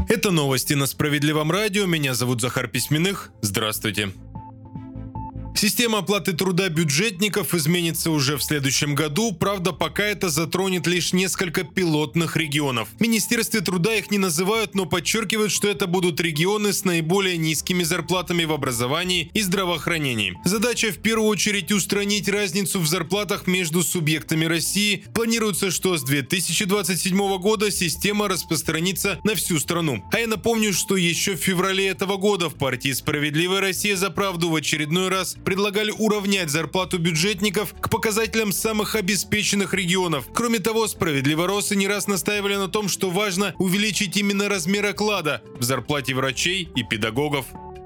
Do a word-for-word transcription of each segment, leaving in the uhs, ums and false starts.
Это новости на Справедливом радио. Меня зовут Захар Письменных. Здравствуйте. Система оплаты труда бюджетников изменится уже в следующем году, правда, пока это затронет лишь несколько пилотных регионов. В Министерстве труда их не называют, но подчеркивают, что это будут регионы с наиболее низкими зарплатами в образовании и здравоохранении. Задача в первую очередь устранить разницу в зарплатах между субъектами России. Планируется, что с две тысячи двадцать седьмого года система распространится на всю страну. А я напомню, что еще в феврале этого года в партии «Справедливая Россия за правду» в очередной раз предлагали уравнять зарплату бюджетников к показателям самых обеспеченных регионов. Кроме того, справедливоросы не раз настаивали на том, что важно увеличить именно размер оклада в зарплате врачей и педагогов.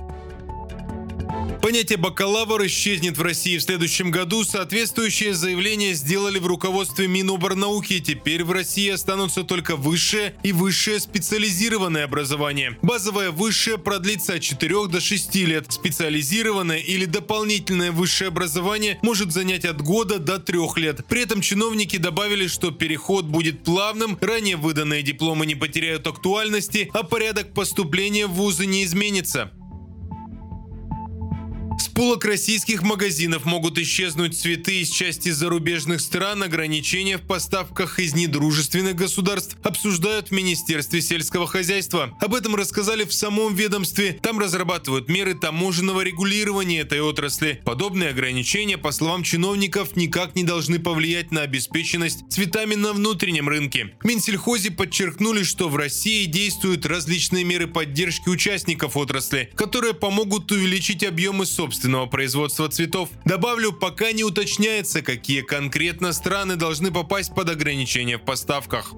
Понятие «бакалавр» исчезнет в России в следующем году. Соответствующее заявление сделали в руководстве Миноборнауки. Теперь в России останутся только высшее и высшее специализированное образование. Базовое высшее продлится от четырёх до шести лет. Специализированное или дополнительное высшее образование может занять от года до трех лет. При этом чиновники добавили, что переход будет плавным, ранее выданные дипломы не потеряют актуальности, а порядок поступления в вузы не изменится. С полок российских магазинов могут исчезнуть цветы из части зарубежных стран. Ограничения в поставках из недружественных государств обсуждают в Министерстве сельского хозяйства. Об этом рассказали в самом ведомстве. Там разрабатывают меры таможенного регулирования этой отрасли. Подобные ограничения, по словам чиновников, никак не должны повлиять на обеспеченность цветами на внутреннем рынке. В Минсельхозе подчеркнули, что в России действуют различные меры поддержки участников отрасли, которые помогут увеличить объемы собственности собственного производства цветов. Добавлю, пока не уточняется, какие конкретно страны должны попасть под ограничения в поставках.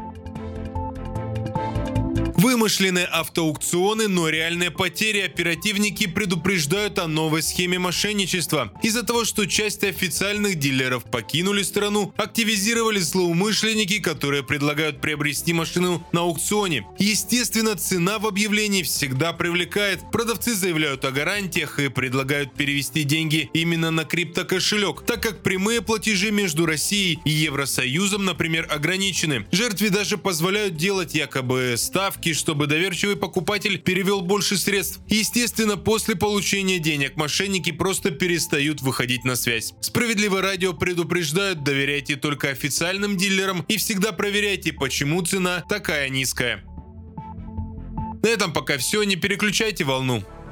Вымышленные автоаукционы, но реальные потери. Оперативники предупреждают о новой схеме мошенничества. Из-за того, что часть официальных дилеров покинули страну, активизировались злоумышленники, которые предлагают приобрести машину на аукционе. Естественно, цена в объявлении всегда привлекает. Продавцы заявляют о гарантиях и предлагают перевести деньги именно на криптокошелек, так как прямые платежи между Россией и Евросоюзом, например, ограничены. Жертве даже позволяют делать якобы ставки, чтобы доверчивый покупатель перевел больше средств. Естественно, после получения денег мошенники просто перестают выходить на связь. Справедливое радио предупреждают: доверяйте только официальным дилерам и всегда проверяйте, почему цена такая низкая. На этом пока все, не переключайте волну.